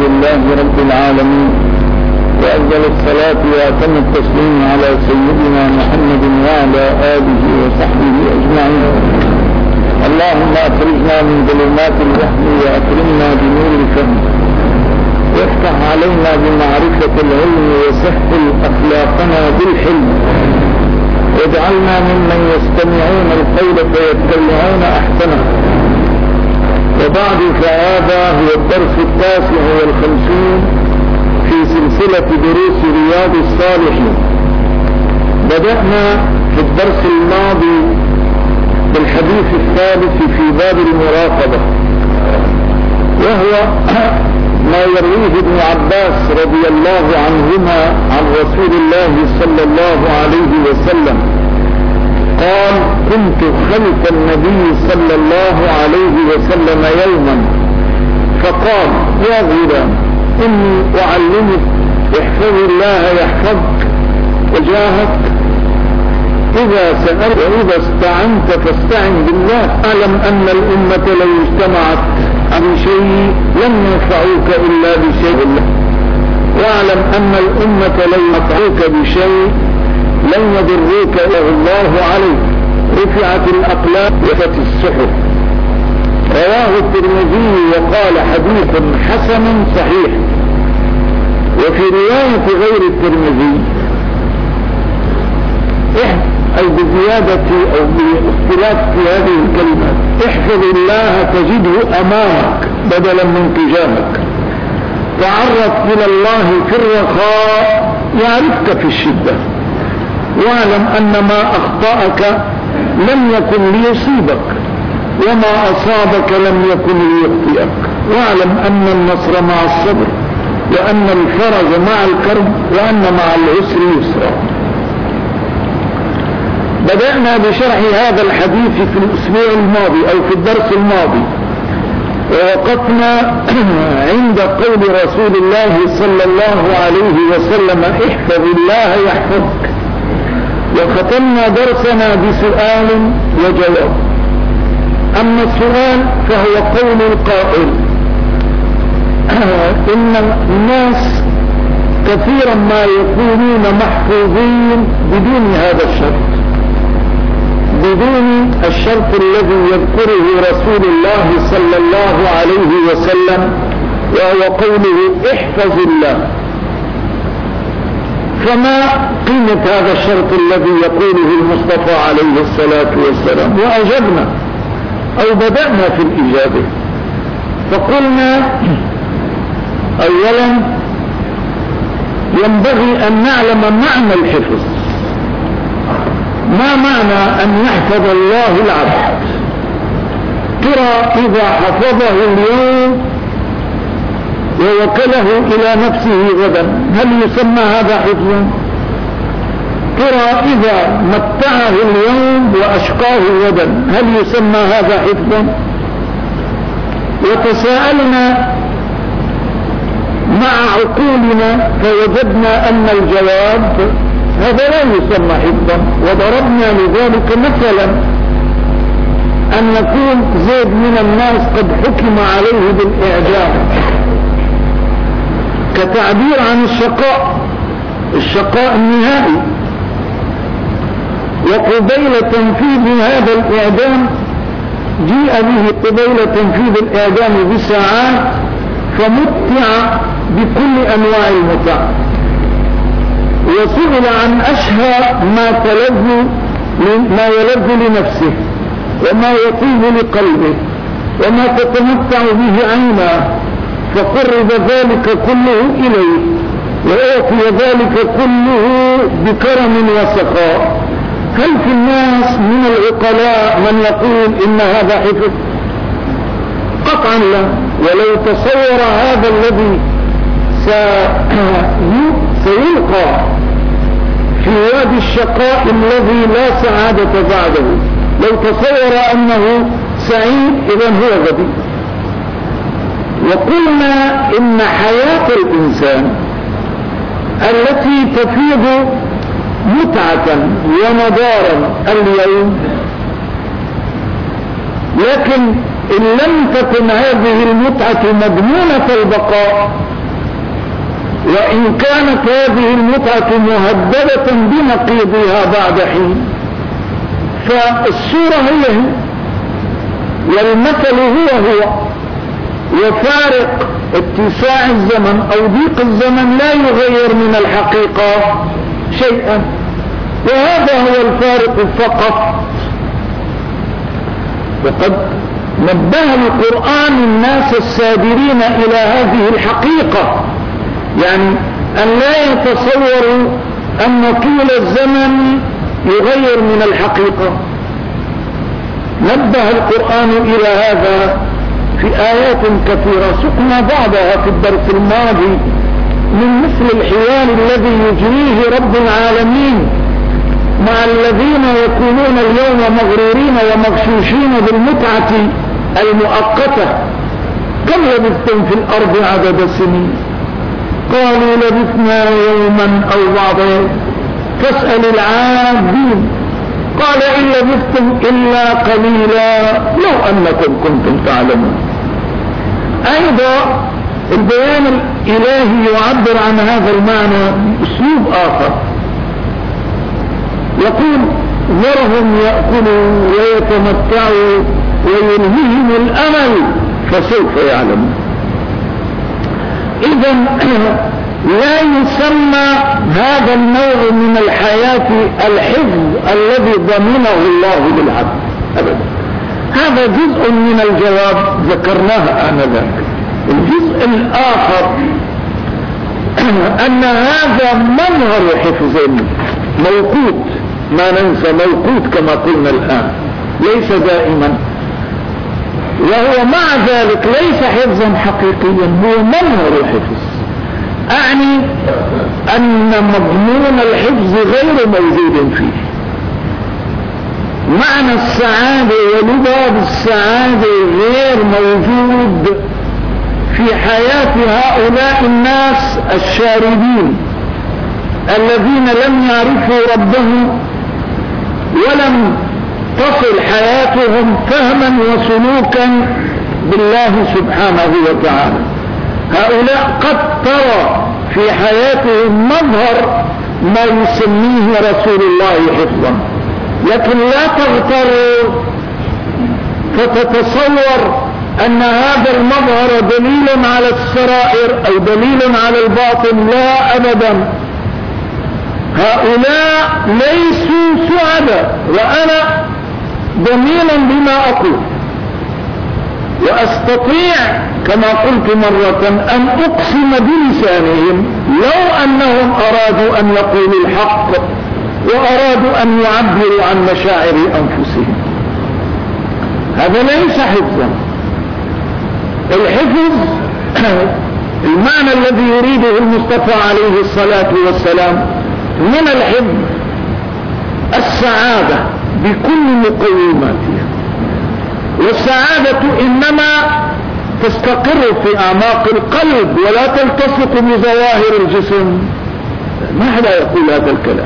لله رب العالمين، وأفضل الصلاة وأتم التسليم على سيدنا محمد وعلى آله وصحبه أجمعين. اللهم أخرجنا من ظلمات الوهم وأكرمنا بنور الفهم، وافتح علينا بمعرفة العلم وسهل أخلاقنا بالحلم، واجعلنا ممن يستمعون القول فيتبعون أحسنه. وبعد، فهذا هو الدرس 59 في سلسلة دروس رياض الصالحين. بدأنا في الدرس الماضي بالحديث الثالث في باب المراقبة، وهو ما يرويه ابن عباس رضي الله عنهما عن رسول الله صلى الله عليه وسلم قال: كنت خلف النبي صلى الله عليه وسلم يوما فقال: يا غلام، إني أعلمك، احفظ الله يحفظك، وجاهك إذا سألت وإذا استعنت فاستعن بالله. أعلم أن الأمة لو اجتمعت عن شيء لم ينفعوك إلا بشيء الله، واعلم أن الأمة لو نفعوك بشيء لن يضروك إلا الله عليه. رفعت الأقلام وجفت الصحف. رواه الترمذي وقال: حديث حسن صحيح. وفي رواية غير الترمذي أو بزيادة أو باختلاف في هذه الكلمة: احفظ الله تجده أمامك بدلا من تجاهك. تعرف إلى الله في الرخاء يعرفك في الشدة. واعلم أن ما أخطأك لم يكن ليصيبك، وما أصابك لم يكن ليخطئك. واعلم أن النصر مع الصبر، وأن الفرج مع الكرب، وأن مع العسر يسرا. بدأنا بشرح هذا الحديث في الأسبوع الماضي أو في الدرس الماضي، ووقفنا عند قول رسول الله صلى الله عليه وسلم: احفظ الله يحفظك. وختمنا درسنا بسؤال وجواب. أما السؤال فهو قول القائل: إن الناس كثيرا ما يكونون محفوظين بدون هذا الشرط، بدون الشرط الذي يذكره رسول الله صلى الله عليه وسلم، وهو قوله: احفظ الله. فما قيمة هذا الشرط الذي يقوله المصطفى عليه الصلاة والسلام؟ وأجبنا أو بدأنا في الإجابة، فقلنا: أولا ينبغي أن نعلم معنى الحفظ. ما معنى أن يحفظ الله العبد؟ ترى إذا حفظه اليوم ووكله إلى نفسه غدا، هل يسمى هذا حفظا؟ ترى إذا متعه اليوم وأشقاه غدا، هل يسمى هذا حفظا؟ وتساءلنا مع عقولنا فوجدنا أن الجواب: هذا لا يسمى حفظا. وضربنا لذلك مثلا أن يكون زيد من الناس قد حكم عليه بالإعدام كتعبير عن الشقاء النهائي، وقبيل تنفيذ هذا الإعدام جيء به قبيل تنفيذ الإعدام بساعات، فمتع بكل أنواع المتع، وسئل عن أشهى ما يلذ لنفسه، وما يطيب لقلبه، وما تتمتع به عيناه، فقرب ذلك كله إليه، وأعطي ذلك كله بكرم وسخاء. هل في الناس من العقلاء من يقول إن هذا حفظ؟ قطعا لا. ولو تصور هذا الذي سيلقى في وادي الشقاء الذي لا سعادة بعده، لو تصور أنه سعيد إذن هو غبي. وقلنا إن حياة الإنسان التي تفيض متعة ونضارا اليوم، لكن إن لم تكن هذه المتعة مضمونة البقاء وإن كانت هذه المتعة مهددة بنقيضها بعد حين، فالصورة هي والمثل هو وفارق اتساع الزمن أو ضيق الزمن لا يغير من الحقيقة شيئا، وهذا هو الفارق فقط. وقد نبه القرآن الناس السابرين إلى هذه الحقيقة، يعني أن لا يتصوروا أن طول الزمن يغير من الحقيقة. نبه القرآن إلى هذا في آيات كثيرة، سقنا بعضها في الدرس الماضي من مثل الحوار الذي يجريه رب العالمين مع الذين يكونون اليوم مغرورين ومغشوشين بالمتعة المؤقتة. كم لبثتم في الأرض عدد سنين؟ قالوا لبثنا يوما أو بعض يوم فاسأل العادين. قال إن لبثتم إلا قليلا لو أنكم كنتم تعلمون. أيضا البيان الإلهي يعبر عن هذا المعنى بأسلوب آخر، يقول ذرهم يأكلوا ويتمتعوا ويلهيهم الأمل فسوف يعلمون. إذا لا يسمى هذا النوع من الحياة الحفظ الذي ضمنه الله للعبد أبدا. هذا جزء من الجواب ذكرناه آنذاك. الجزء الآخر أن هذا مظهر حفظ موقوت، ما ننسى موقوت كما قلنا الآن، ليس دائما، وهو مع ذلك ليس حفظا حقيقيا، هو مظهر حفظ. أعني أن مضمون الحفظ غير موجود فيه. معنى السعادة ولباب السعادة غير موجود في حياة هؤلاء الناس الشاردين الذين لم يعرفوا ربهم ولم تصل حياتهم فهما وسلوكا بالله سبحانه وتعالى. هؤلاء قد ترى في حياتهم مظهر ما يسميه رسول الله حفظا، لكن لا تغتر فتتصور أن هذا المظهر دليل على السرائر أو دليل على الباطن. لا أبدا، هؤلاء ليسوا سعداء، وأنا ضمينا بما أقول، وأستطيع كما قلت مرة أن أقسم بلسانهم لو أنهم أرادوا أن يقولوا الحق وأرادوا أن يعبروا عن مشاعر أنفسهم. هذا ليس حفظا. الحفظ المعنى الذي يريده المصطفى عليه الصلاة والسلام من الحفظ السعادة بكل مقوماتها، والسعادة إنما تستقر في أعماق القلب ولا تلتصق بظواهر الجسم. ما حدا يقول هذا الكلام.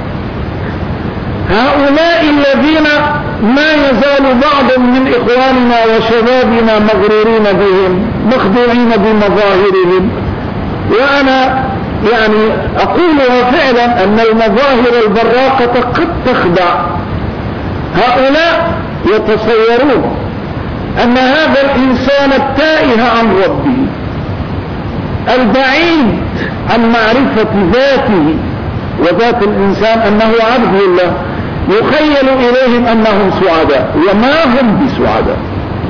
هؤلاء الذين ما يزال بعض من إخواننا وشبابنا مغرورين بهم مخدوعين بمظاهرهم، وأنا يعني أقولها فعلا أن المظاهر البراقة قد تخدع. هؤلاء يتصورون أن هذا الإنسان التائه عن ربه البعيد عن معرفة ذاته وذات الإنسان أنه عبد الله، يخيل إليهم أنهم سعداء وما هم بسعداء.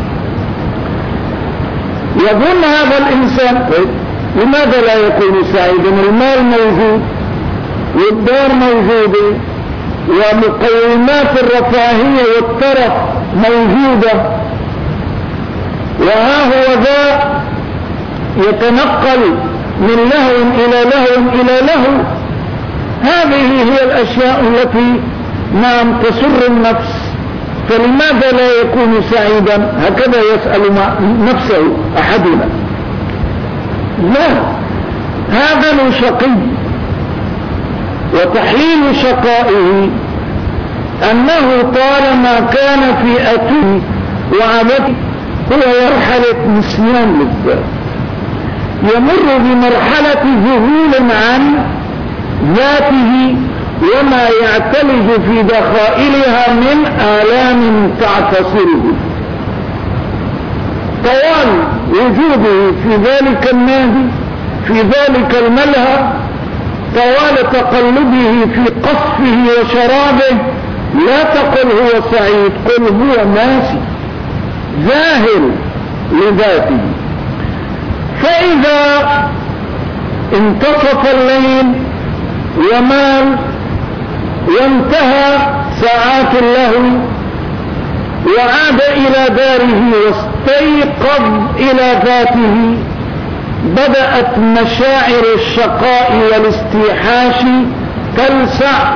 يظن هذا الإنسان لماذا لا يكون سعيدا؟ المال موجود والدار موجودة ومقومات الرفاهية والترف موجودة، وها هو ذا يتنقل من لهو إلى لهو إلى لهو. هذه هي الأشياء التي نعم تسر النفس، فلماذا لا يكون سعيدا؟ هكذا يسأل نفسه أحدنا. لا، هذا شقي، وتحليل شقائه أنه طالما كان في أتوه وعبده هو مرحلة نسيان للذات. يمر بمرحلة ذهول عن ذاته وما يعتلج في دخائلها من آلام تعتصره طوال وجوده في ذلك النادي، في ذلك الملهى، طوال تقلبه في قصفه وشرابه. لا تقل هو سعيد، قل هو ناسي ذاهل لذاته. فإذا انتصف الليل ومال وانتهى ساعات اللهو وعاد إلى داره واستيقظ إلى ذاته، بدأت مشاعر الشقاء والاستيحاش تلسع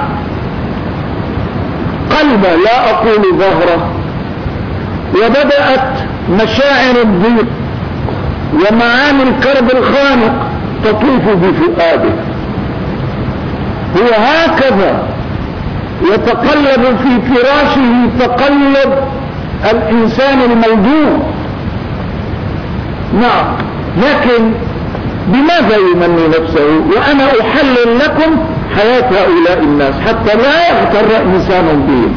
قلبه، لا أقول ظهره، وبدأت مشاعر الضيق ومعاني الكرب الخانق تطوف بفؤاده. هو هكذا يتقلب في فراشه تقلب الإنسان الموجوع. نعم، لكن بماذا يمني نفسه؟ وأنا أحلل لكم حياة هؤلاء الناس حتى لا يغتر إنسان بهم.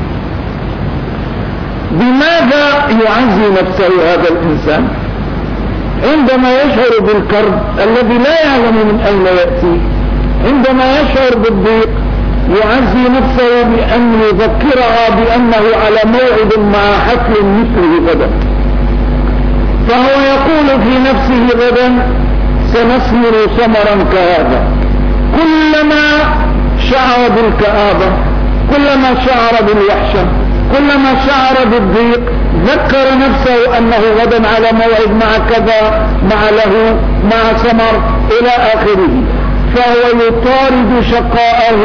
بماذا يعزي نفسه هذا الإنسان؟ عندما يشعر بالكرب الذي لا يعلم من أين يأتي، عندما يشعر بالضيق يعزي نفسه بأن يذكرها بأنه على موعد مع حفل مثله غدا، فهو يقول في نفسه غدا سنثمر ثمرا كهذا. كلما شعر بالكآبة، كلما شعر بالوحشة، كلما شعر بالضيق ذكر نفسه أنه غدا على موعد مع كذا، مع له، مع ثمر إلى آخره، فهو يطارد شقاءه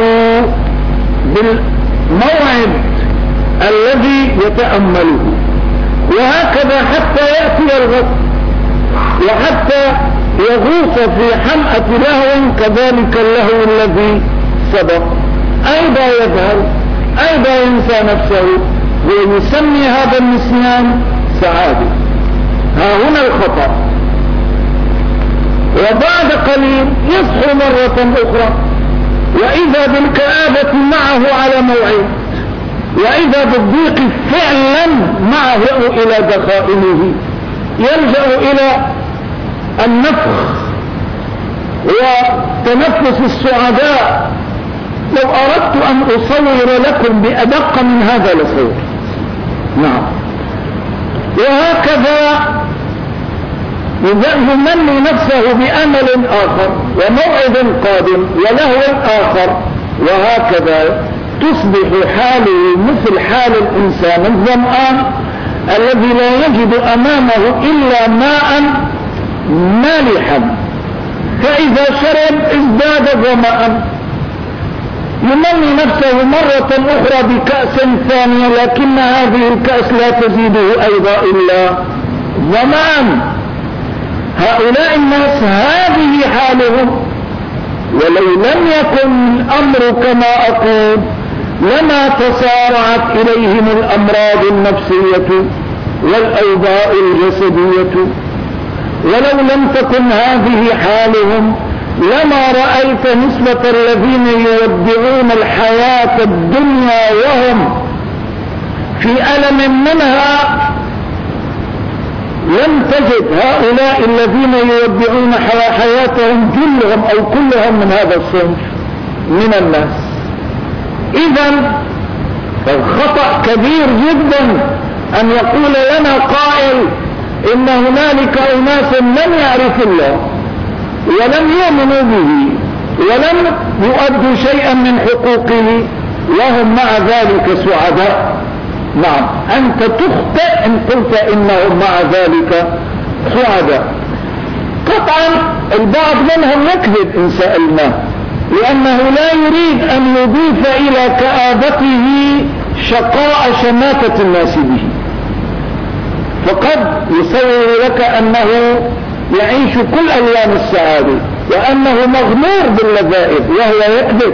بالموعد الذي يتأمله. وهكذا حتى يأتي الغد، وحتى يغوص في حمأة لهو كذلك اللهو الذي سبق أيضا يذهل، أيضا ينسى نفسه، ويسمي هذا النسيان سعادة. ها هنا الخطأ. وبعد قليل يصحو مرة أخرى وإذا بالكآبة معه على موعد، وإذا بالضيق فعلا معه إلى دخائله، يلجأ إلى النفخ وتنفس السعداء. لو أردت أن أصور لكم بأدق من هذا لصور. نعم. وهكذا يمني نفسه بأمل آخر وموعد قادم ولهو آخر، وهكذا تصبح حاله مثل حال الإنسان الظمآن الذي لا يجد أمامه إلا ماء مالحا، فإذا شرب ازداد ظمأ. يمني نفسه مرة أخرى بكأس ثانية، لكن هذه الكأس لا تزيده أيضا إلا ظمأ. هؤلاء الناس هذه حالهم، ولو لم يكن الأمر كما أقول لما تسارعت إليهم الأمراض النفسية والأوباء الجسدية. ولو لم تكن هذه حالهم لما رأيت نسبة الذين يودعون الحياة الدنيا وهم في ألم منها. لم تجد هؤلاء الذين يودعون حياتهم جلهم أو كلهم من هذا الصنف من الناس. إذن الخطأ كبير جدا أن يقول لنا قائل إن هنالك أناس لم يعرفوا الله ولم يؤمنوا به ولم يؤدوا شيئا من حقوقه وهم مع ذلك سعداء. نعم، أنت تخطئ إن قلت إنهم مع ذلك سعداء. قطعا البعض منهم يكذب إن سألناه، لأنه لا يريد أن يضيف إلى كآبته شقاء شماتة الناس به، فقد يصور لك أنه يعيش كل أيام السعادة وأنه مغمور باللذائذ وهو يكذب.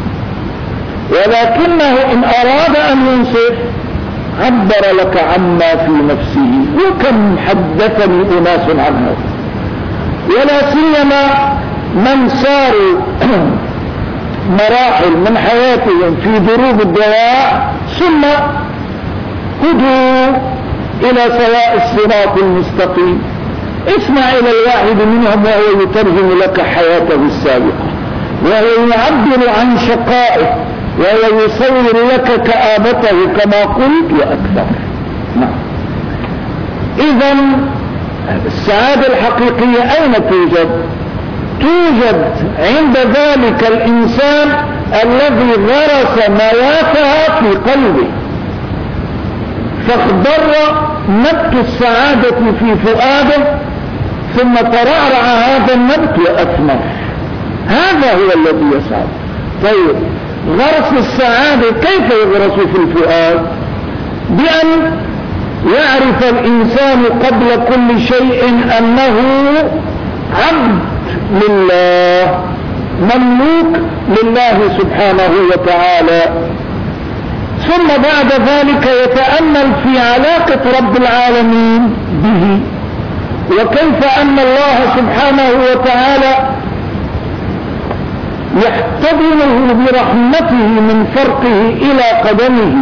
ولكنه إن أراد أن ينصف عبر لك عما في نفسه. وكم حدثني أناس عن هذا، ولا سيما من ساروا مراحل من حياتهم في دروب الدواء ثم هدوا إلى سواء الصراط المستقيم. اسمع إلى الواحد منهم وهو يترجم لك حياته السابقة، وهو يعبر عن شقائه، وهو يصور لك كآبته كما قلت وأكثر. إذا السعادة الحقيقية أين توجد؟ توجد عند ذلك الإنسان الذي غرس نواتها في قلبه، فاخضر نبت السعادة في فؤاده، ثم ترعرع هذا النبت وأثمر. هذا هو الذي يسعد. طيب، غرس السعادة كيف يغرس في الفؤاد؟ بأن يعرف الإنسان قبل كل شيء أنه عبد لله، مملوك لله سبحانه وتعالى، ثم بعد ذلك يتأمل في علاقة رب العالمين به، وكيف أن الله سبحانه وتعالى يحتضنه برحمته من فرقه إلى قدمه،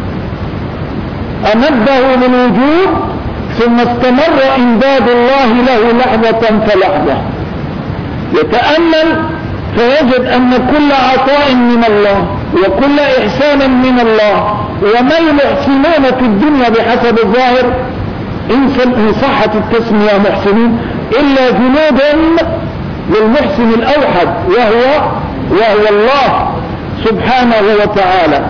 أمده بالوجود ثم استمر إمداد الله له لحظة فلحظة. يتأمل فيجد أن كل عطاء من الله وكل إحسان من الله، وما المحسنون في الدنيا بحسب الظاهر إن صحت التسمية محسنين إلا جنود للمحسن الأوحد وهو الله سبحانه وتعالى.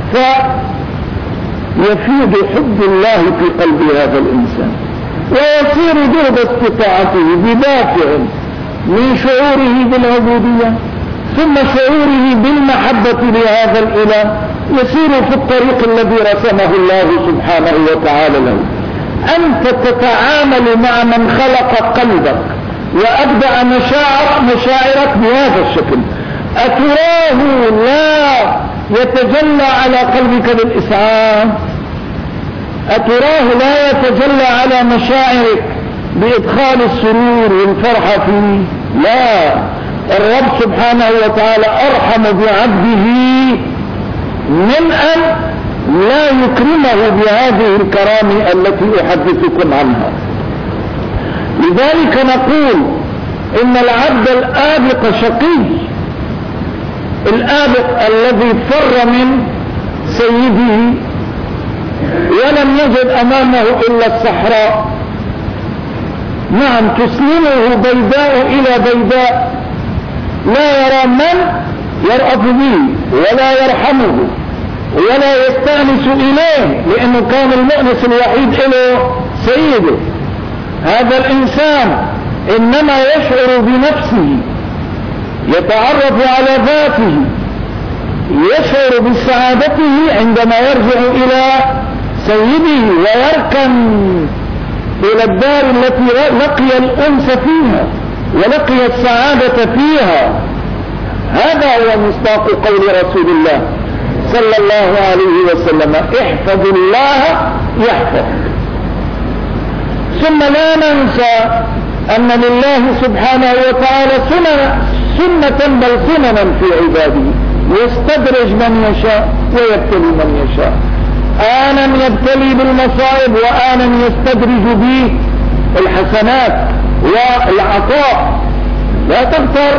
فيفيد حب الله في قلب هذا الإنسان، ويصير جهد استطاعته بدافع من شعوره بالعبودية ثم شعوره بالمحبة لهذا الإله، يسير في الطريق الذي رسمه الله سبحانه وتعالى له. أنت تتعامل مع من خلق قلبك وأبدأ مشاعرك بهذا الشكل. أتراه لا يتجلى على قلبك بالإسعاد؟ أتراه لا يتجلى على مشاعرك بإدخال السرور والفرحة فيه؟ لا، الرب سبحانه وتعالى أرحم بعبده من أن لا يكرمه بهذه الكرامة التي أحدثكم عنها. لذلك نقول إن العبد الآبق شقي، الآبق الذي فر من سيده ولم يجد أمامه إلا الصحراء. نعم، تسلمه بيداء إلى بيداء، لا يرى من يرأف به ولا يرحمه ولا يستأنس إليه، لأنه كان المؤنس الوحيد له سيده. هذا الإنسان إنما يشعر بنفسه، يتعرف على ذاته، يشعر بسعادته عندما يرجع إلى سيده ويركن إلى الدار التي لقي الأنس فيها ولقي السعادة فيها. هذا هو مصداق قول رسول الله صلى الله عليه وسلم: احفظ الله يحفظك. ثم لا ننسى أن لله سبحانه وتعالى سنة بل سننا في عباده، يستدرج من يشاء ويبتلي من يشاء. آنا يبتلي بالمصائب وآنا يستدرج به الحسنات والعطاء. لا تغتر،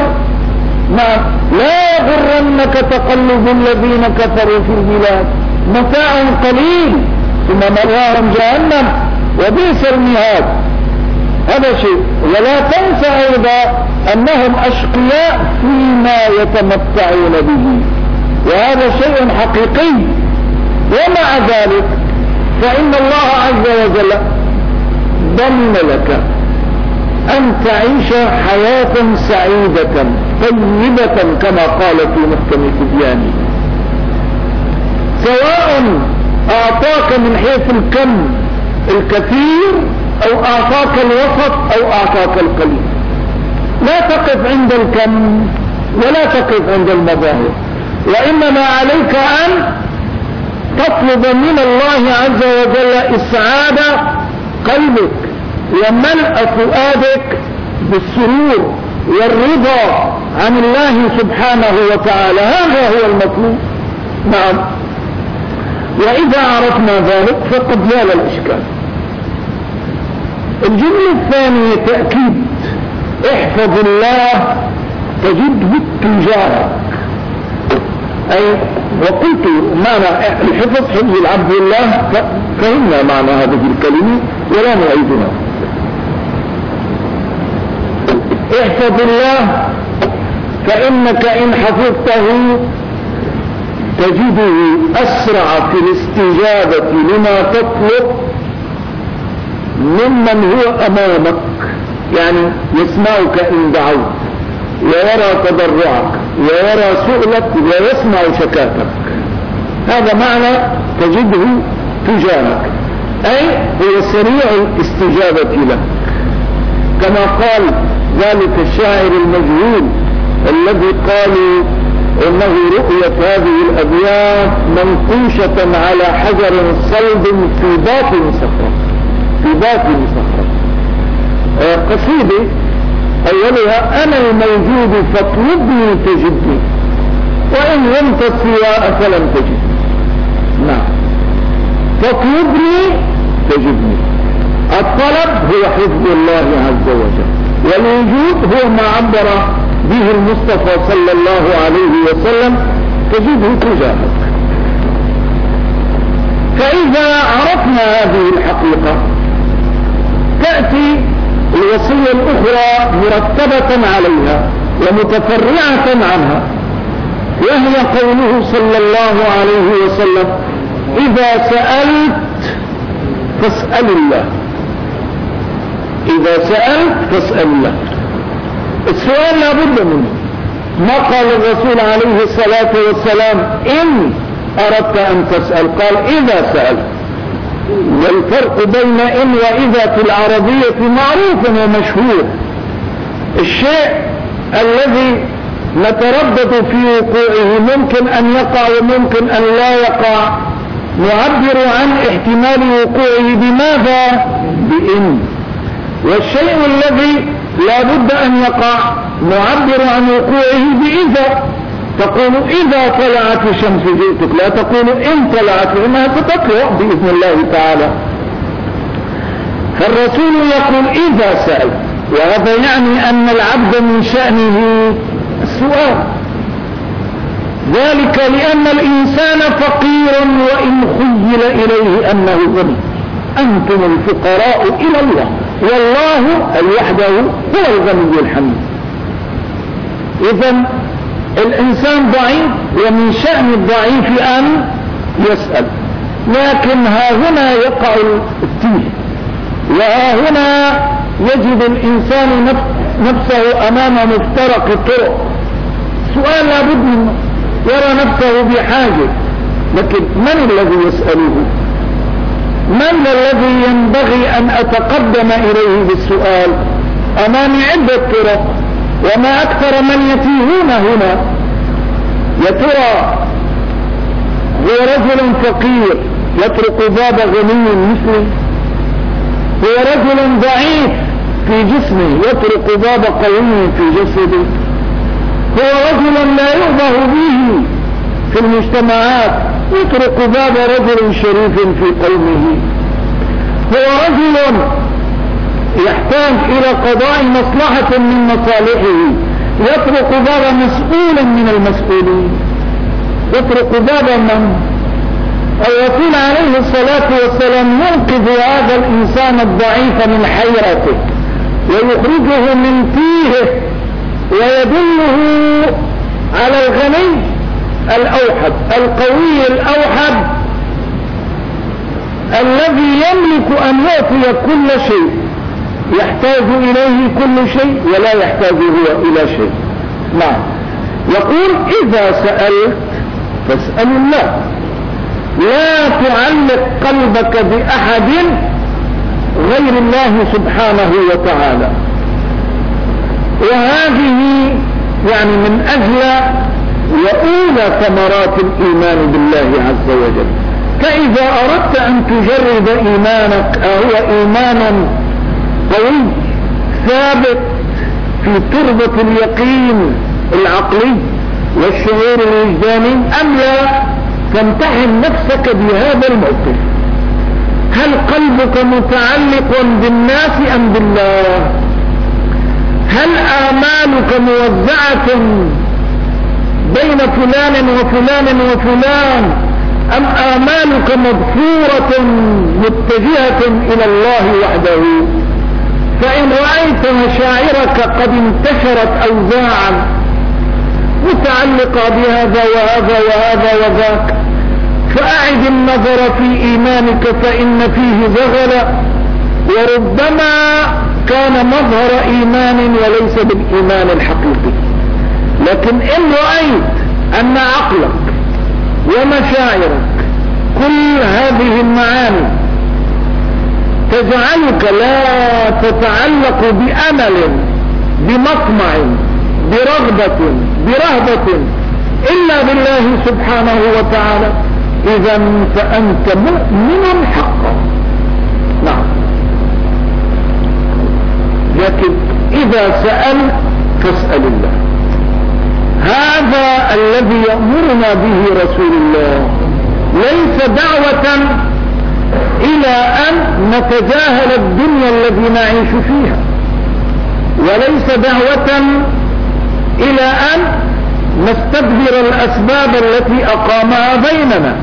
لا يغرنك تقلب الذين كفروا في البلاد، متاع قليل ثم مأواهم جهنم وبئس المهاد. هذا شيء. ولا تنسى أيضا أنهم أشقياء فيما يتمتعون به، وهذا شيء حقيقي. ومع ذلك فإن الله عز وجل ضمن لك أن تعيش حياة سعيدة طيبة كما قال في محكم تبيانه، سواء أعطاك من حيث الكم الكثير أو أعطاك الوسط أو أعطاك القليل. لا تقف عند الكم ولا تقف عند المظاهر، وإنما عليك أن تطلب من الله عز وجل إسعاد قلبك وملء فؤادك بالسرور والرضا عن الله سبحانه وتعالى، هذا هو المطلوب. نعم. وإذا عرفنا ذلك فقد زال الإشكال. الجملة الثانية تأكيد: احفظ الله تجده تجارك. أي وقلت معنى الحفظ حفظ العبد لله، فهمنا معنى هذه الكلمة ولا نعيدها. احفظ الله فإنك إن حفظته تجده أسرع في الاستجابة لما تطلب ممن هو أمامك، يعني يسمعك إن دعوت ويرى تضرعك ويرى سؤلك ويسمع شكاتك. هذا معنى تجده تجاهك، أي هو سريع الاستجابة لك، كما قال ذلك الشاعر المجهول الذي قالوا إنه رؤية هذه الأبيات منقوشة على حجر صلب في باطن صخرة، في باطن صخرة. قصيدة أولها: أنا الموجود فاطلبني تجدني، وإن لم تستوى فلم تجد. نعم، فاطلبني تجدني. الطلب هو حفظ الله عز وجل، والوجود هو ما عبر به المصطفى صلى الله عليه وسلم: تجده تجاهك. فإذا عرفنا هذه الحقيقة تأتي الوصية الأخرى مرتبة عليها ومتفرعة عنها، وهي قوله صلى الله عليه وسلم: إذا سألت فاسأل الله. إذا سألت فاسأل الله. السؤال لا بد منه. ما قال الرسول عليه الصلاة والسلام: إن أردت أن تسأل، قال: إذا سألت. والفرق بين إن وإذا في العربية معروف ومشهور. الشيء الذي نتردد في وقوعه ممكن أن يقع وممكن أن لا يقع، نعبر عن احتمال وقوعه بماذا؟ بإن. والشيء الذي لا بد أن يقع نعبر عن وقوعه بإذا. تقول إذا طلعت الشمس جئتك، لا تقول إن طلعت، لأنها ستطلع بإذن الله تعالى. فالرسول يقول إذا سأل، وهذا يعني أن العبد من شأنه السؤال، ذلك لأن الإنسان فقير وإن خيل إليه أنه غني. أنتم الفقراء إلى الله والله وحده هو الغني الحميد. إذن الإنسان ضعيف، ومن شأن الضعيف أن يسأل. لكن ها هنا يقع التيه، وها هنا يجد الإنسان نفسه أمام مفترق الطرق. سؤال لا بد منه، يرى نفسه بحاجة، لكن من الذي يسأله؟ من الذي ينبغي أن أتقدم إليه بالسؤال؟ أمامي عدة طرق، وما أكثر من يتيهون هنا. يا ترى هو رجل فقير يطرق باب غني مثلي؟ هو رجل ضعيف في جسمه يطرق باب قوي في جسده؟ هو رجل لا يؤبه به في المجتمعات يطرق باب رجل شريف في قومه؟ هو رجل يحتاج إلى قضاء مصلحة من مصالحه يطرق باب مسؤول من المسؤولين؟ يطرق باب من؟ الرسول عليه الصلاة والسلام ينقذ هذا الإنسان الضعيف من حيرته ويخرجه من تيهه ويدله على الغني الأوحد القوي الأوحد الذي يملك أن يعطي كل شيء، يحتاج إليه كل شيء ولا يحتاج هو إلى شيء. نعم، يقول إذا سألت فاسأل الله، لا تعلق قلبك بأحد غير الله سبحانه وتعالى. وهذه يعني من أجل وأولى ثمرات الإيمان بالله عز وجل. فإذا أردت أن تجرد إيمانك، هو إيمان قوي ثابت في تربة اليقين العقلي والشعور الوجداني أم لا؟ تمتحن نفسك بهذا الموقف. هل قلبك متعلق بالناس أم بالله؟ هل آمالك موزعة بين فلان وفلان وفلان أم آمالك مبثورة متجهة إلى الله وحده؟ فإن رأيت مشاعرك قد انتشرت أوزاعا متعلقة بهذا وهذا وهذا وذاك فأعد النظر في إيمانك فإن فيه زغلا، وربما كان مظهر إيمان وليس بالإيمان الحقيقي. لكن إن رأيت أن عقلك ومشاعرك كل هذه المعاني تجعلك لا تتعلق بأمل بمطمع برغبة برهبة إلا بالله سبحانه وتعالى، إذا فأنت مؤمن حقا. نعم. لكن إذا سألت فاسأل الله. هذا الذي يأمرنا به رسول الله، ليس دعوة إلى أن نتجاهل الدنيا التي نعيش فيها، وليس دعوة إلى أن نستدبر الأسباب التي أقامها بيننا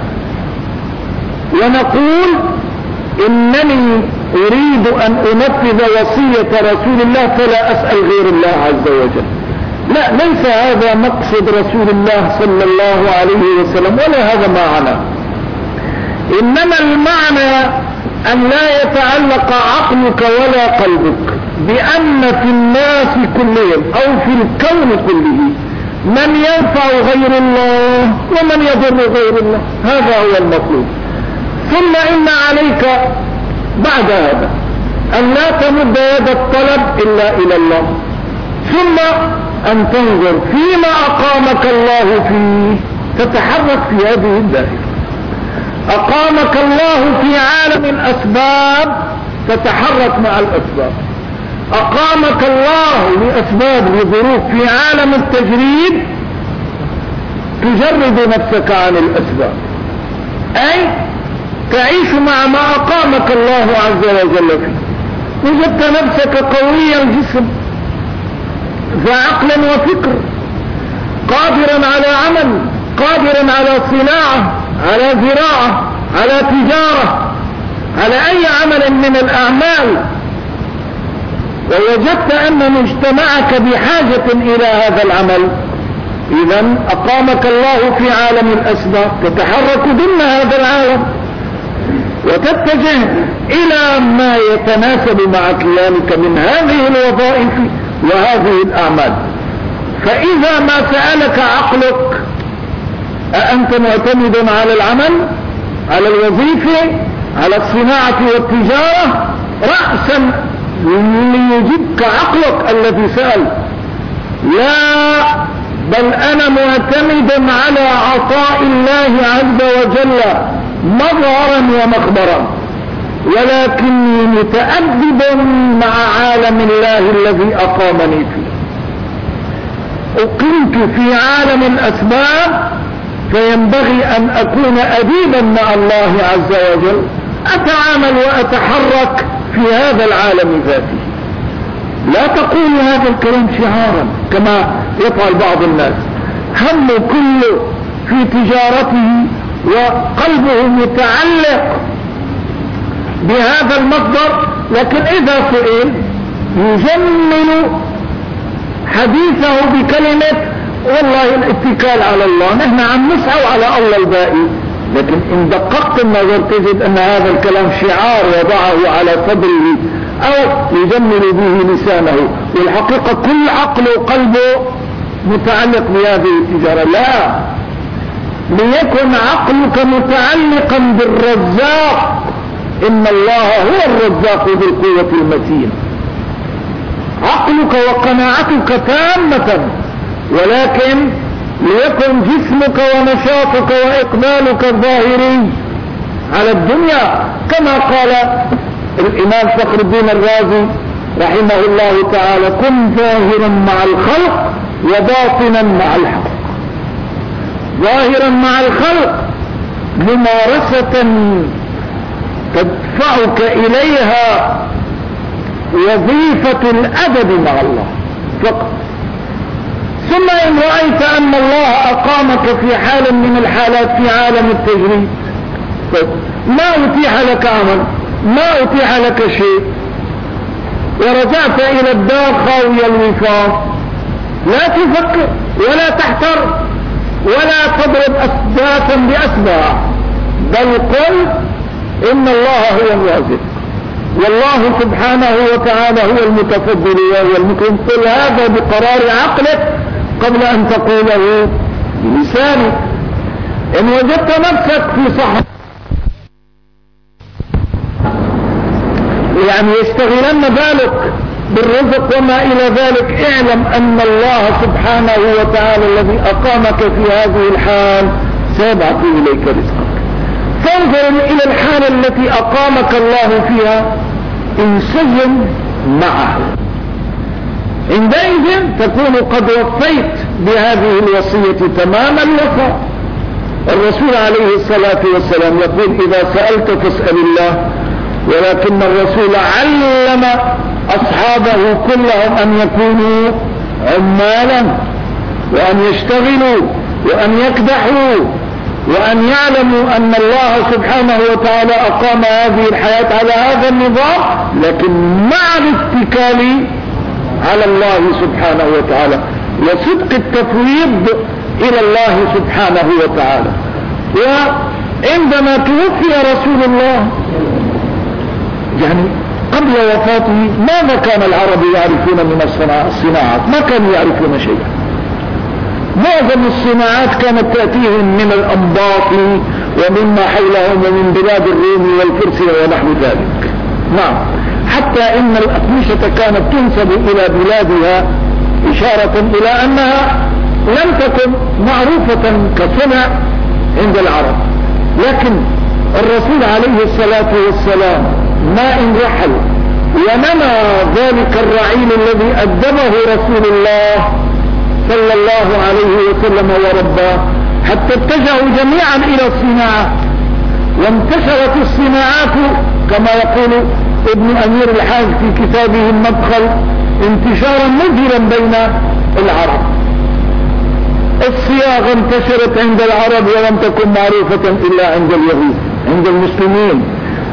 ونقول إنني أريد أن أنفذ وصية رسول الله فلا أسأل غير الله عز وجل. لا، ليس هذا مقصد رسول الله صلى الله عليه وسلم، ولا هذا معنى. إنما المعنى أن لا يتعلق عقلك ولا قلبك بأن في الناس كلهم أو في الكون كله من ينفع غير الله ومن يضر غير الله، هذا هو المطلوب. ثم إن عليك بعد هذا أن لا تمد يد الطلب إلا إلى الله، ثم أن تنظر فيما أقامك الله فيه تتحرك في هذه الدائرة. أقامك الله في عالم الأسباب تتحرك مع الأسباب، أقامك الله لأسباب لظروف في عالم التجريد تجرد نفسك عن الأسباب، أي تعيش مع ما أقامك الله عز وجل فيه. وجدت نفسك قوي الجسم ذا عقل وفكر، قادرا على عمل، قادرا على صناعة، على زراعة، على تجارة، على أي عمل من الأعمال، ووجدت أن مجتمعك بحاجة إلى هذا العمل، إذن أقامك الله في عالم الأسباب تتحرك ضمن هذا العالم وتتجه إلى ما يتناسب مع كيانك من هذه الوظائف وهذه الأعمال. فإذا ما سألك عقلك أأنت معتمد على العمل، على الوظيفة، على الصناعة والتجارة، رأسا ليجبك عقلك الذي سأل، لا، بل أنا معتمد على عطاء الله عز وجل مظهرا ومخبرا، ولكني متأدب مع عالم الله الذي أقامني فيه. أقمت في عالم الأسباب فينبغي أن أكون أديبا مع الله عز وجل، أتعامل وأتحرك في هذا العالم ذاته. لا تقول هذا الكلام شعارا كما يفعل بعض الناس، هم كله في تجارته وقلبه متعلق بهذا المصدر، لكن إذا سئل يجمل حديثه بكلمة والله الاتكال على الله، نحن عم نسعى على الله الباقي. لكن إن دققت النظر تجد أن هذا الكلام شعار وضعه على صدره أو يجمل به لسانه، والحقيقة كل عقل وقلبه متعلق بهذه التجارة. لا، ليكن عقلك متعلقا بالرزاق، إن الله هو الرزاق ذو القوة المتين. عقلك وقناعتك تامة، ولكن ليكن جسمك ونشاطك وإقبالك الظاهري على الدنيا، كما قال الإمام فخر الدين الرازي رحمه الله تعالى: كن ظاهرا مع الخلق وباطنا مع الحق. ظاهرا مع الخلق ممارسة تدفعك إليها وظيفة الأدب مع الله فقط. ثم إن رأيت أن الله أقامك في حال من الحالات في عالم التجريد، ما أتيح لك عمل، ما أتيح لك شيء، ورجعت إلى الدار خاوي الوفاق، لا تفكر ولا تحتر ولا تضرب أسداسا بأسباع، بل قل إن الله هو الرازق، والله سبحانه وتعالى هو المتفضل وهو المكرم. قل هذا بقرار عقلك قبل أن تقوله بلسانك. إن وجدت نفسك في صحة يعني يستغلن بالك بالرزق وما إلى ذلك، اعلم أن الله سبحانه وتعالى الذي أقامك في هذه الحال سيبعث إليك رزقك. فانظر إلى الحالة التي أقامك الله فيها، انسجم معه، عندئذ تكون قد وفيت بهذه الوصية تمام الوفاء. الرسول عليه الصلاة والسلام يقول: إذا سألت فاسأل الله، ولكن الرسول علم أصحابه كلهم أن يكونوا عمالا، وأن يشتغلوا، وأن يكدحوا، وأن يعلموا أن الله سبحانه وتعالى أقام هذه الحياة على هذا النظام، لكن مع الاتكال على الله سبحانه وتعالى وصدق التفويض إلى الله سبحانه وتعالى. وعندما توفي رسول الله يعني قبل وفاته، ماذا كان العرب يعرفون من الصناعات؟ ما كانوا يعرفون شيئا. معظم الصناعات كانت تأتيهم من الأنباط ومما حولهم ومن بلاد الروم والفرس ونحو ذلك. نعم، حتى إن الأقمشة كانت تنسب إلى بلادها إشارة إلى أنها لم تكن معروفة كصنع عند العرب. لكن الرسول عليه الصلاة والسلام ما إن رحل ونمى ذلك الرعيل الذي أدبه رسول الله صلى الله عليه وسلم ورباه، حتى اتجهوا جميعا إلى الصناعة، وانتشرت الصناعات كما يقول ابن أمير الحاج في كتابه المدخل انتشارا مذهلا بين العرب. الصياغة انتشرت عند العرب ولم تكن معروفة إلا عند اليهود، عند المسلمين.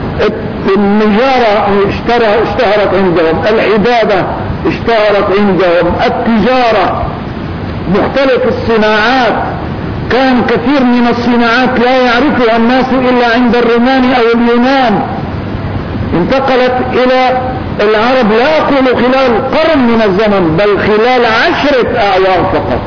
النجارة اشتهرت عندهم، العبادة اشتهرت عندهم، التجارة، مختلف الصناعات. كان كثير من الصناعات لا يعرفها الناس إلا عند الرومان أو اليونان، انتقلت إلى العرب لا أقول خلال قرن من الزمن، بل خلال 10 أعوام فقط.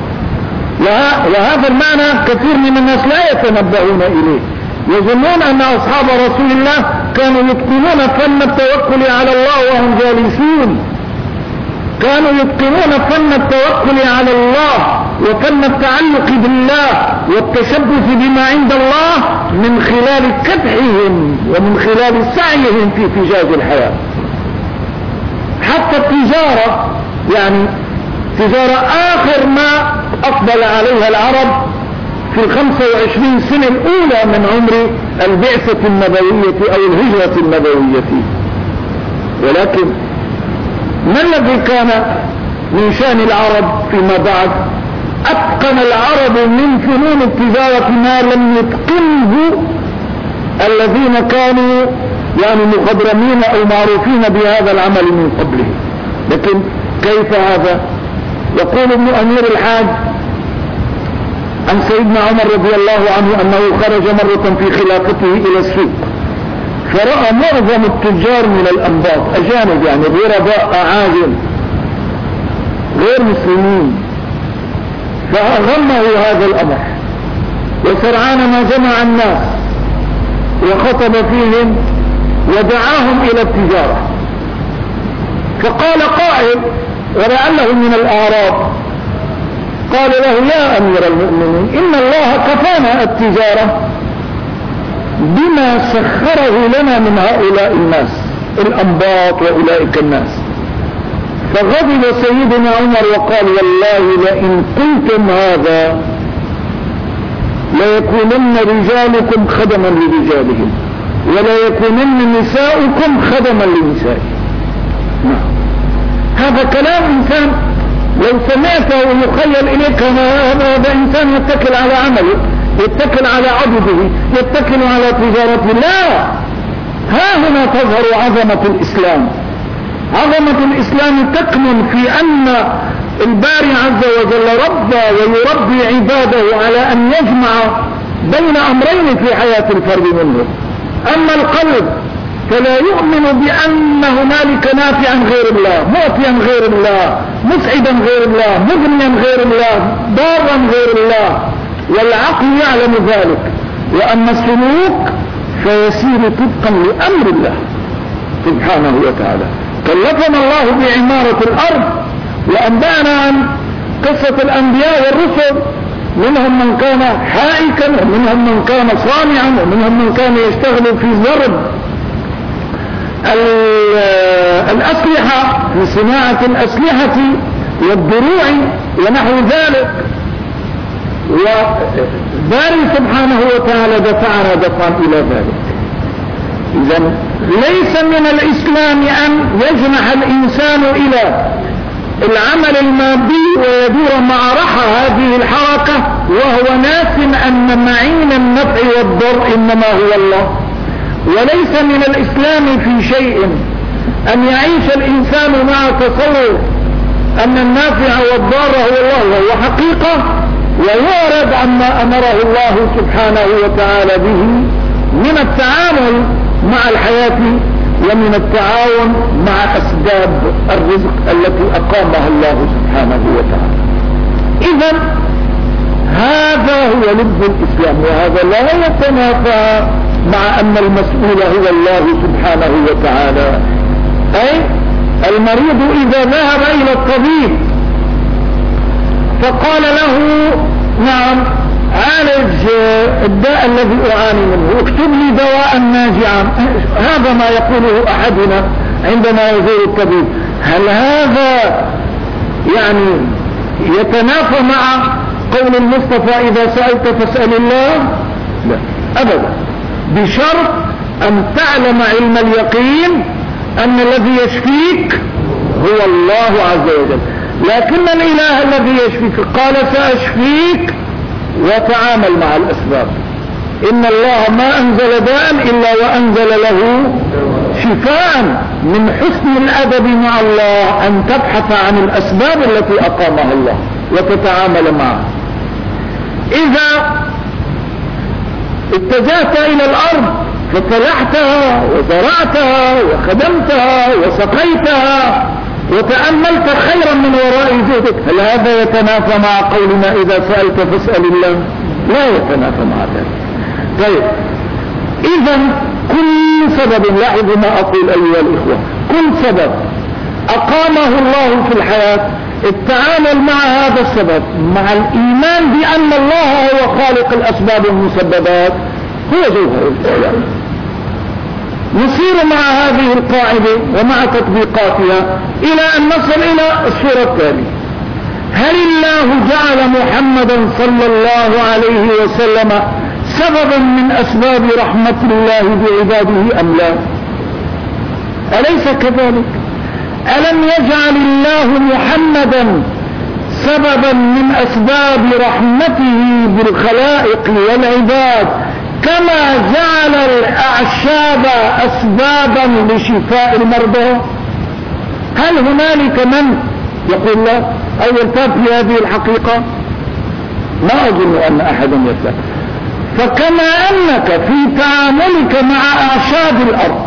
وهذا المعنى كثير من الناس لا يتنبهون إليه، يظنون أن أصحاب رسول الله كانوا يتقنون فن التوكل على الله وهم جالسون، كانوا يتقنون فن التوكل على الله وفن التعلق بالله والتشبث بما عند الله من خلال كدحهم ومن خلال سعيهم في فجاج الحياة. حتى التجارة، يعني تجارة آخر ما أقبل عليها العرب في 25 سنة الأولى من عمر البعثة النبوية أو الهجرة النبوية. ولكن ما الذي كان من شأن العرب فيما بعد؟ أتقن العرب من فنون التجارة ما لم يتقنه الذين كانوا يعني مخضرمين أو معروفين بهذا العمل من قبله. لكن كيف هذا؟ يقول ابن أمير الحاج عن سيدنا عمر رضي الله عنه أنه خرج مرة في خلافته إلى السوق، فرأى معظم التجار من الأنباط أجانب، يعني غرباء أعاجم غير مسلمين، فأغمه هذا الأمر، وسرعان ما جمع الناس وخطب فيهم ودعاهم إلى التجارة. فقال قائل ولعله من الأعراب قال له: يا أمير المؤمنين، إن الله كفانا التجارة بما سخره لنا من هؤلاء الناس الأنباط وأولئك الناس، فغضب سيدنا عمر وقال والله لئن قلتم هذا ليكونن رجالكم خدما لرجالهم ولا يكونن نساؤكم خدما لنسائهم. هذا كلام إنسان لو سمعته يخيل إليك هذا إنسان يتكل على عمله، يتكل على عبده، يتكل على تجارته. لا، ها هنا تظهر عظمة الإسلام. عظمة الإسلام تكمن في أن الباري عز وجل ربى ويربي عباده على أن يجمع بين أمرين في حياة الفرد منه. أما القلب فلا يؤمن بأن هنالك نافعا غير الله، معطيا غير الله، مسعدا غير الله، مغنيا غير الله، ضارا غير الله، والعقل يعلم ذلك. وأما السلوك فيسير طبقا لأمر الله سبحانه وتعالى. كلفنا الله بعمارة الأرض وأنبأنا عن قصة الأنبياء والرسل، منهم من كان حائكا ومنهم من كان صانعا ومنهم من كان يشتغل في ضرب الأسلحة، في صناعة الأسلحة والدروع ونحو ذلك. وباري سبحانه وتعالى دفعنا دفعا إلى ذلك. إذن ليس من الإسلام أن يجنح الإنسان إلى العمل المادي ويدور مع رحى هذه الحركة وهو ناس أن معين النفع والضر إنما هو الله. وليس من الإسلام في شيء أن يعيش الإنسان مع تصور أن النافع والضار هو الله وهو حقيقة، ويعرض عما أمره الله سبحانه وتعالى به من التعامل مع الحياة ومن التعاون مع أسباب الرزق التي أقامها الله سبحانه وتعالى. إذن هذا هو لب الإسلام، وهذا لا يتنافى مع أن المسؤول هو الله سبحانه وتعالى. أي المريض إذا ذهب إلى الطبيب فقال له نعم عالج الداء الذي أعاني منه، اكتب لي دواء ناجعا، هذا ما يقوله أحدنا عندما يزور الطبيب. هل هذا يعني يتنافى مع قول المصطفى إذا سألت فاسأل الله؟ لا أبدا، بشرط أن تعلم علم اليقين أن الذي يشفيك هو الله عز وجل. لكن الإله الذي يشفيك قال سأشفيك وتعامل مع الأسباب. إن الله ما أنزل داء إلا وأنزل له شفاء. من حسن الأدب مع الله أن تبحث عن الأسباب التي أقامها الله وتتعامل معها. إذا اتجهت إلى الأرض فصلحتها وزرعتها وخدمتها وسقيتها وتأملت خيرا من وراء جهدك، هل هذا يتنافى مع قولنا إذا سألت فاسأل الله؟ لا يتنافى مع ذلك. طيب إذا كل سبب، لاحظوا ما أقول أيها الإخوة، كل سبب أقامه الله في الحياة التعامل مع هذا السبب مع الإيمان بأن الله هو خالق الأسباب والمسببات هو جوهر الإسلام. نسير مع هذه القاعدة ومع تطبيقاتها إلى أن نصل إلى الصورة التالية. هل الله جعل محمدا صلى الله عليه وسلم سببا من أسباب رحمة الله بعباده أم لا؟ أليس كذلك؟ ألم يجعل الله محمدا سببا من أسباب رحمته بالخلائق والعباد كما جعل الأعشاب أسبابا لشفاء المرضى؟ هل هنالك من يقول لا أو يرتاب في هذه الحقيقة؟ ما أظن أن أحدا يرتاب. فكما أنك في تعاملك مع أعشاب الأرض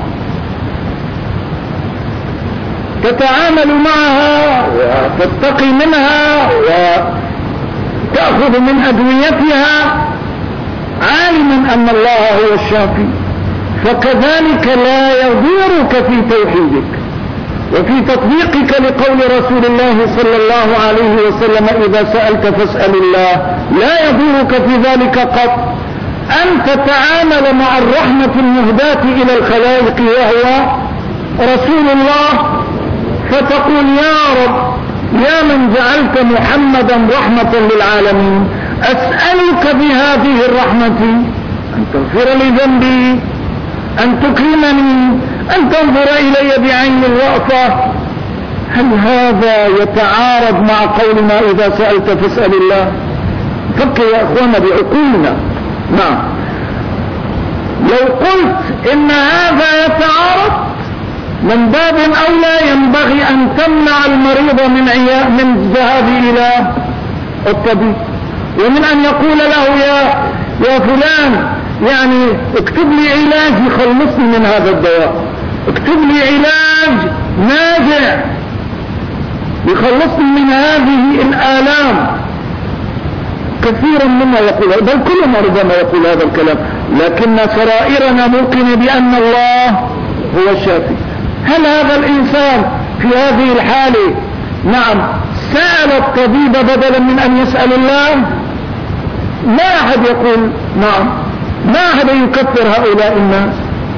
تتعامل معها وتتقي منها وتأخذ من أدويتها عالما أن الله هو الشافي، فكذلك لا يضيرك في توحيدك وفي تطبيقك لقول رسول الله صلى الله عليه وسلم إذا سألت فاسأل الله، لا يضيرك في ذلك قط أن تتعامل مع الرحمة المهداة إلى الخلائق وهو رسول الله فتقول يا رب يا من جعلت محمدا رحمة للعالمين، أسألك بهذه الرحمة أن تغفر لي ذنبي، أن تكرمني، أن تنظر إلي بعين الرأفة. هل هذا يتعارض مع قولنا إذا سألت فاسأل الله؟ فكر يا أخوانا بعقولنا. نعم، لو قلت إن هذا يتعارض من باب أولى ينبغي أن تمنع المريض من الذهاب إلى الطبيب، ومن أن يقول له يا فلان يعني اكتب لي علاج يخلصني من هذا الدواء، اكتب لي علاج ناجع يخلصني من هذه الآلام. كثيرا منا يقول، بل كلنا ربما يقول هذا الكلام، لكن سرائرنا موقن بأن الله هو الشافي. هل هذا الإنسان في هذه الحالة نعم سأل الطبيب بدلا من أن يسأل الله؟ ما أحد يقول نعم، ما أحد يكفر هؤلاء الناس.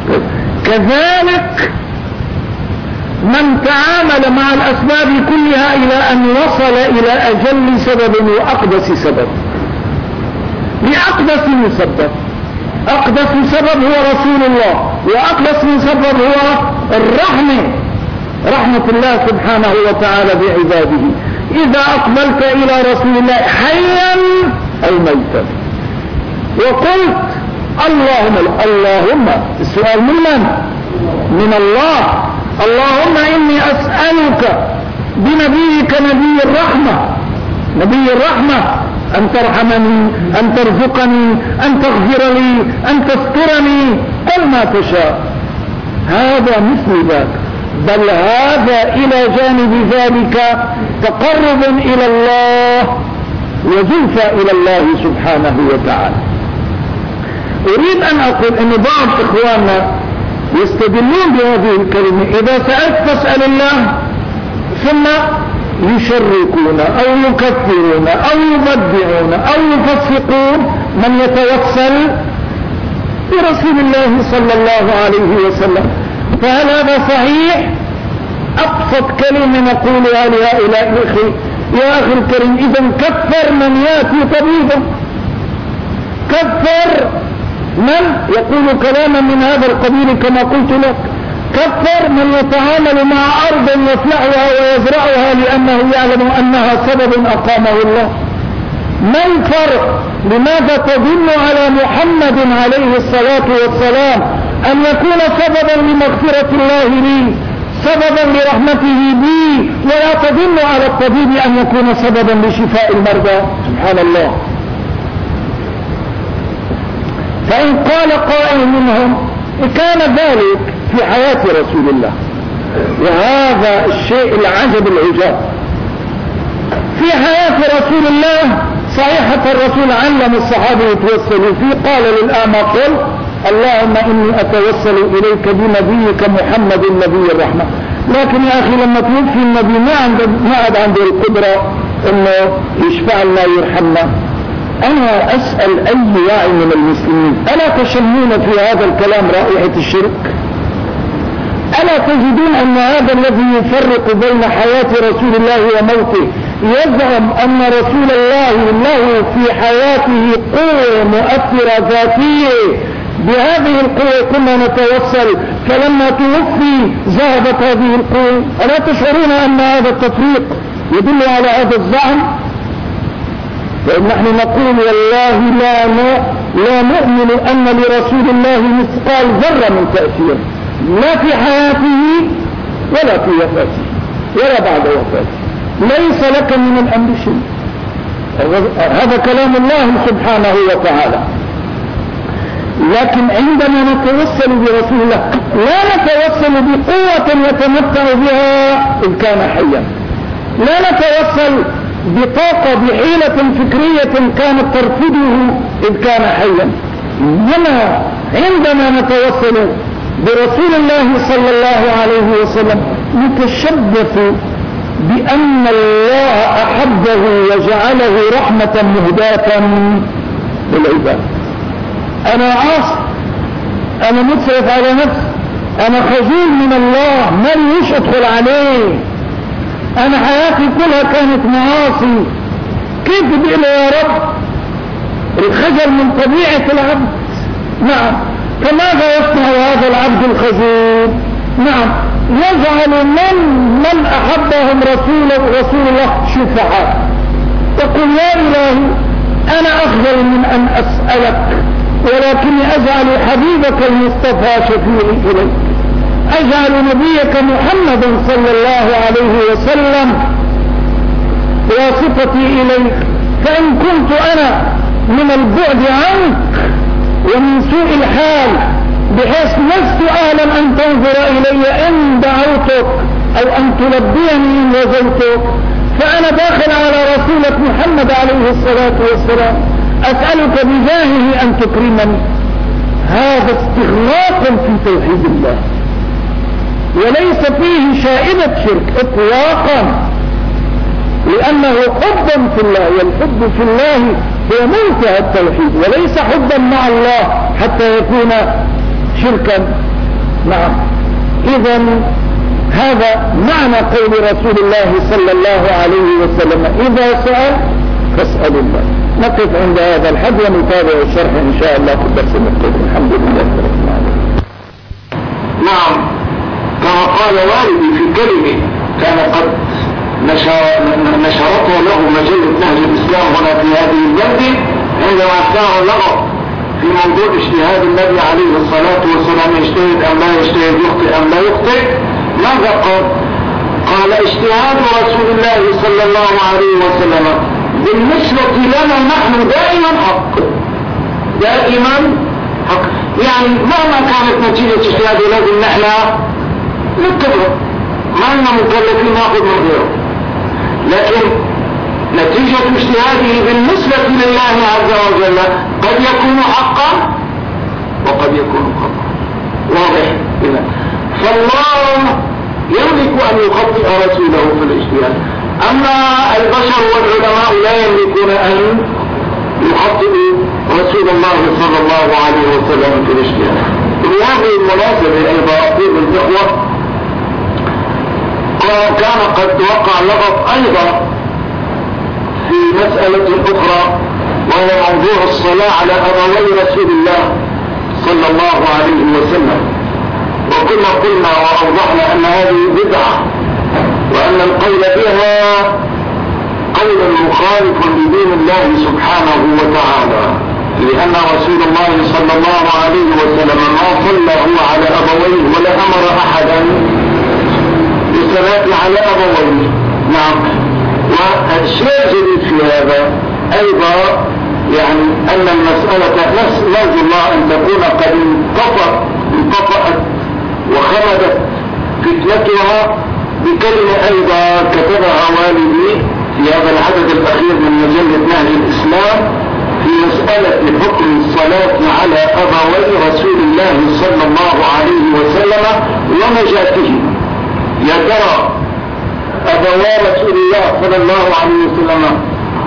كذلك من تعامل مع الأسباب كلها إلى أن وصل إلى أجل سبب وأقدس سبب، لأقدس سبب. أقدس سبب هو رسول الله، وأقدس سبب هو الرحمة، رحمة الله سبحانه وتعالى بعباده. إذا أقبلت إلى رسول الله حيا أو ميتا وقلت اللهم السؤال من؟ من الله. اللهم إني أسألك بنبيك نبي الرحمة أن ترحمني، أن ترزقني، أن تغفر لي، أن تسترني، قل ما تشاء. هذا مثل ذاك، بل هذا إلى جانب ذلك تقرب إلى الله وزلفى إلى الله سبحانه وتعالى. أريد أن أقول أن بعض إخواننا يستدلون بهذه الكلمة، إذا سألت فاسأل الله، ثم يشركون أو يكفرون أو يبدعون أو يفسقون من يتوسل برسول الله صلى الله عليه وسلم. فهل هذا صحيح؟ أبسط كلمة نقولها لهؤلاء الأخوة، يا أخي الكريم، إذا كفر من يأتي طبيبا، كفر من يقول كلاما من هذا القبيل كما قلت لك، كفر من يتعامل مع أرض يفلحها ويزرعها لأنه يعلم أنها سبب أقامه الله. ما الفرق؟ لماذا تظن على محمد عليه الصلاة والسلام أن يكون سببا لمغفرة الله لي، سببا لرحمته بي، ولا تظن على الطبيب أن يكون سببا لشفاء المرضى؟ سبحان الله. فإن قال قائل منهم كان ذلك في حياة رسول الله، وهذا الشيء العجب العجاب، في حياة رسول الله صحيحة الرسول علم الصحابة يتوسلوا فيه، قال للأعمى قل اللهم إني أتوسل إليك بنبيك محمد النبي الرحمة. لكن يا أخي لما توفي النبي ما عاد عنده القدرة إنه يشفع لنا يرحمنا. أنا أسأل أي واعي من المسلمين، ألا تشمون في هذا الكلام رائحة الشرك؟ ألا تجدون أن هذا الذي يفرق بين حياة رسول الله وموته يزعم أن رسول الله له في حياته قوة مؤثرة ذاتية، بهذه القوة كنا نتوسل، فلما توفي ذهبت هذه القوة؟ ألا تشعرون أن هذا التفريق يدل على هذا الزعم؟ فنحن نقول والله لا نؤمن أن لرسول الله مثقال ذرة من تأثير، لا في حياته ولا في وفاته ولا بعد وفاته، ليس لك من الأمر شيء. هذا كلام الله سبحانه وتعالى. لكن عندما نتوسل برسول الله لا نتوسل بقوة يتمتع بها إذ كان حيا، لا نتوسل بطاقة بحيلة فكرية كانت ترفضه إذ كان حيا، إنما عندما نتوسل برسول الله صلى الله عليه وسلم نتشبث بأن الله أحبه وجعله رحمة مهداة للعباد. أنا عاصي، أنا متسرف على نفسي، أنا خجول من الله، من يش أدخل عليه، أنا حياتي كلها كانت معاصي، كيف تقول يا رب؟ الخجل من طبيعة العبد. نعم. فماذا يصنع هذا العبد الخجول؟ نعم، يجعل من أحبهم رسول الله شفعاء. يقول يا إلهي أنا أخجل من أن أسألك، ولكني أجعل حبيبك المصطفى شفيعي إليك، أجعل نبيك محمد صلى الله عليه وسلم واسطتي إليك. فإن كنت أنا من البعد عنك ومن سوء الحال بحيث لست أهلا أن تنظر إلي إن دعوتك أو أن تلبيني إن وزلتك، فأنا داخل على رسولك محمد عليه الصلاة والسلام أسألك بجاهه أن تكرمني. هذا استغلاق في توحيد الله، وليس فيه شائبة شرك إطلاقا، لأنه حبا في الله، والحب في الله هو منتهى التوحيد، وليس حبا مع الله حتى يكون شركا. نعم. إذا هذا معنى قول رسول الله صلى الله عليه وسلم إذا سأل فاسأل الله. نقف عند هذا الحد ونتابع الشرح إن شاء الله في الدرس القادم. الحمد لله رب العالمين. نعم، كما قال والدي في كلمة كان قد نشرته له مجلة نهج الإسلام هنا في هذه البلدة، عندما كان نظر في موضوع اجتهاد النبي عليه الصلاة والسلام يجتهد أم لا يجتهد، يخطئ أم لا يخطئ، ماذا قال؟ قال اجتهاد رسول الله صلى الله عليه وسلم بالنسبة لنا نحن دائما حق، دائما حق. يعني مهما كانت نتيجة اجتهاده لازم نحن نتبعه، ما لنا مكلفين ناخذ من غيره، لكن نتيجة اجتهاده بالنسبة لله عز وجل قد يكون حقا وقد يكون خطأ. واضح كده؟ فالله يملك أن يخطئ رسوله في الاجتهاد، أما البشر والعلماء لا يملكون أن يخطئوا رسول الله صلى الله عليه وسلم في الاجتهاد. بهذه المناسبة أيضا أقول للإخوة كان قد وقع لغط أيضا في مسألة أخرى، وهي موضوع الصلاة على أبوي رسول الله صلى الله عليه وسلم. وكنا قلنا وأوضحنا أن هذه بدعة، وأن القول بها قول مخالف لدين الله سبحانه وتعالى، لأن رسول الله صلى الله عليه وسلم ما صلى هو على أبويه ولا أمر أحدا بالصلاة على أبويه. نعم. والشيء الجديد في هذا أيضا يعني أن المسألة نرجو الله أن تكون قد انطفأت وخمدت فتنتها بكلمة أيضا كتبها والدي في هذا العدد الأخير من مجلة نهج الإسلام في مسألة حكم الصلاة على أبوي رسول الله صلى الله عليه وسلم ونجاته. يا ترى أبوا رسول الله صلى الله عليه وسلم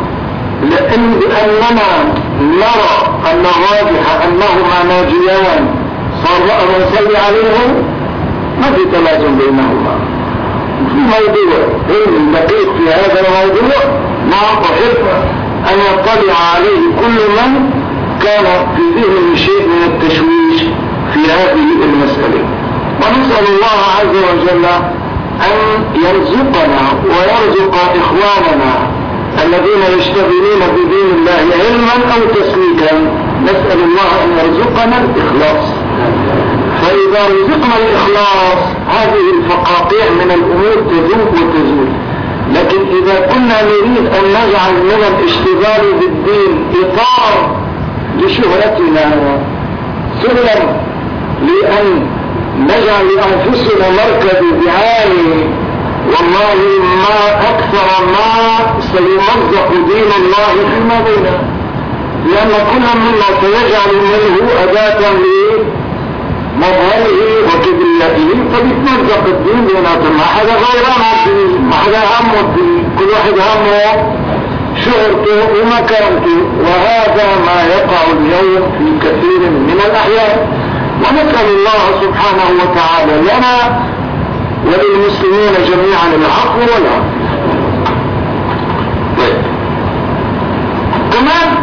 لأننا نرى أن الراجح أنهما ناجيان صار نصلي عليهم، ما في تلازم بينهما في موضوع علم دقيق في هذا الموضوع. ما أحب أن يطلع عليه كل من كان في ذهنه شيء من التشويش في هذه المسألة. ونسأل الله عز وجل أن يرزقنا ويرزق إخواننا الذين يشتغلون بدين الله علما أو تسليكا، نسأل الله أن يرزقنا الإخلاص. فإذا رزقنا الإخلاص هذه الفقاقيع من الأمور تزول وتزول. لكن إذا كنا نريد أن نجعل من الاشتغال بالدين إطار لشهرتنا سلم لأن نجعل لأنفسنا مركز دعاية، والله ما أكثر ما سيمزق دين الله فيما بينه، لأن كل منا سيجعل منه أداة لمظهره وكبريته، فبيتمزق الدين بيناتهم. ما حدا غيران الدين، ما حدا همه الدين، كل واحد همه شهرته ومكانته، وهذا ما يقع اليوم في كثير من الأحيان. ونسأل الله سبحانه وتعالى لنا وللمسلمين جميعا العفو والعافية.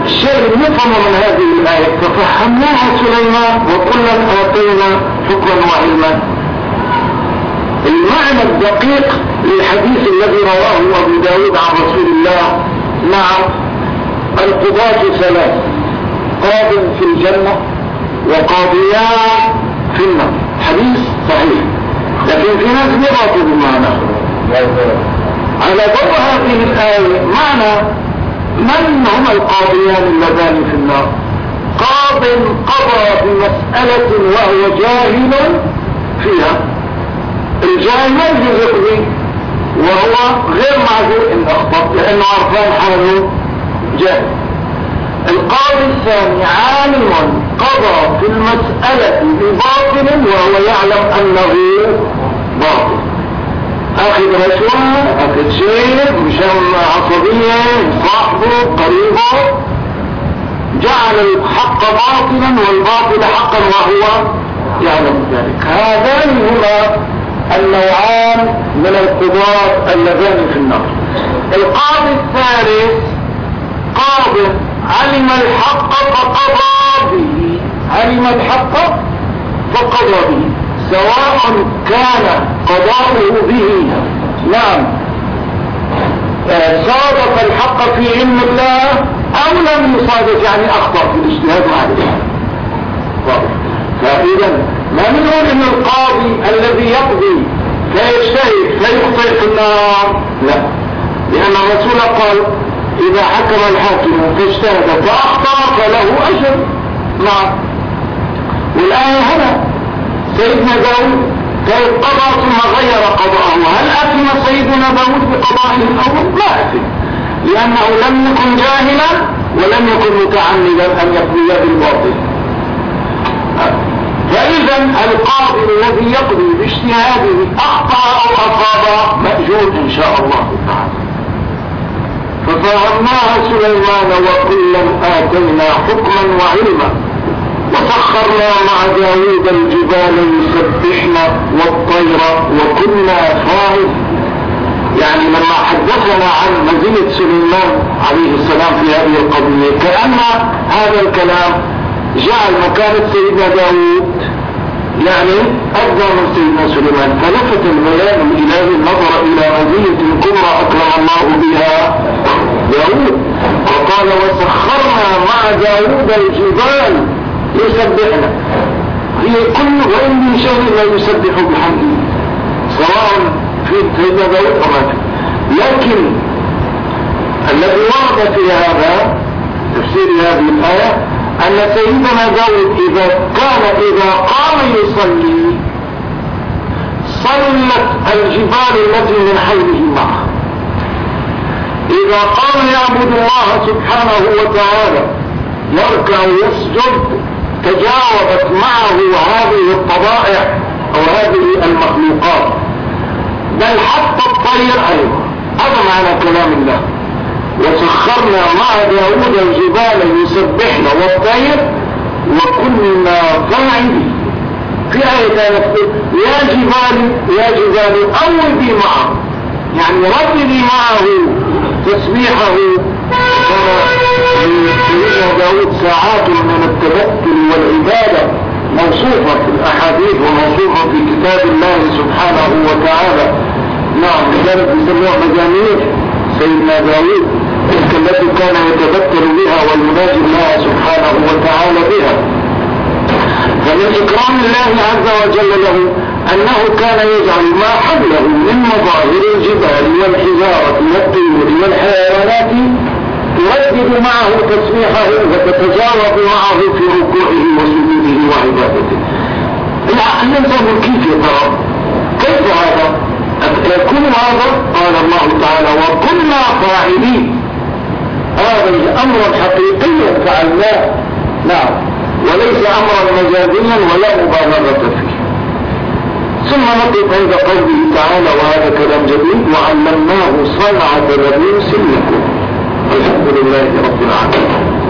الشيء نفهم من هذه الآية ففهمناها سليمان وكلا آتينا حكما وعلما. المعنى الدقيق للحديث الذي رواه أبو داود عن رسول الله: نعم، القضاة ثلاث، قاض في الجنة وقاضيان في النار. حديث صحيح، لكن في ناس يغلطوا بمعنى. على ضوء هذه الآية معنى من هم القاضيان اللذان في النار؟ قاض قضى بمسألة وهو جاهل فيها. الجاهل ما يجوز يقضي وهو غير معذور ان اخطأ لانه عرفان حاله جاهل. القاضي الثاني عالم قضى في المسألة بباطل وهو يعلم انه باطل، اخذ رشوة، اخذ شيء مشان عصبية صاحبه قريبه، جعل الحق باطلا والباطل حقا وهو يعلم ذلك. هذان هما النوعان من القضاة اللذان في النار. القاضي الثالث قاض علم الحق فقضى به، علم الحق فقضى به، سواء كان قضاؤه به نعم صادف الحق في علم الله او لم يصادف، يعني اخطأ في الاجتهاد عليه. فاذا ما نقول ان القاضي الذي يقضي فيجتهد فيخطئ في النار، لا، لان الرسول قال: اذا حكم الحاكم فاجتهد فاخطأ فله اجر. نعم. والآية هنا سيدنا داود كيف قضى ثم غير قضاءه، هل أثم سيدنا داود بقضائه الأول؟ لا أثم، لأنه لم يكن جاهلا ولم يكن متعمدا أن يقضي بالباطل. فإذا القاضي الذي يقضي باجتهاده أخطأ أو أصاب مأجور إن شاء الله تعالى. ففهمناها سليمان وكلا آتينا حكما وعلما وسخرنا مع داود الجبال يسبحن والطير وكنا فاعل. يعني لما حدثنا عن مزية سليمان عليه السلام في هذه القضية كأن هذا الكلام جعل مكانة سيدنا داود يعني أفضل من سيدنا سليمان، فلفت البيان الإلهي النظر إلى مزية كبرى أكرم الله بها داود، وقال: وسخرنا مع داود الجبال يسبحنا. هي كل وإن من شيء لا يسبح بحمده، سواء في سيدنا داود أو ما فيه. لكن الذي ورد في هذا تفسير هذه الآية أن سيدنا داود إذا قام يصلي صلت الجبال التي من حوله معه. إذا قام يعبد الله سبحانه وتعالى يركع ويسجد تجاوبت معه هذه الطبائع أو هذه المخلوقات، بل حتى الطير أيضا. هذا معنى كلام الله: وسخرنا مع داود الجبال يسبحن والطير وكنا فاعلين. في آية نقول: يا جبال أوبي معه، يعني رددي معه تسبيحه. سيدنا داود ساعات من التبتل والعبادة موصوفة في الأحاديث وموصوفة في كتاب الله سبحانه وتعالى. نعم، لذلك يسموها مزامير سيدنا داود التي كان يتبتل بها ويناجي الله سبحانه وتعالى بها. فمن إكرام الله عز وجل له أنه كان يجعل ما حوله من مظاهر الجبال والحجارة والطيور والحيوانات تردد معه تسبيحه وتتجاوب معه في ركوعه وسجوده وعبادته. الإنسان كيف يترى؟ كيف هذا؟ يكون هذا؟ قال الله تعالى: وكنا فاعلين. هذا أمر حقيقي فعلناه، نعم، وليس أمرا مجازيا ولا مبالغة فيه. ثم نقف عند قوله تعالى، وهذا كلام جديد: وعلمناه صنعة لبوس لكم. الحمد لله رب العالمين.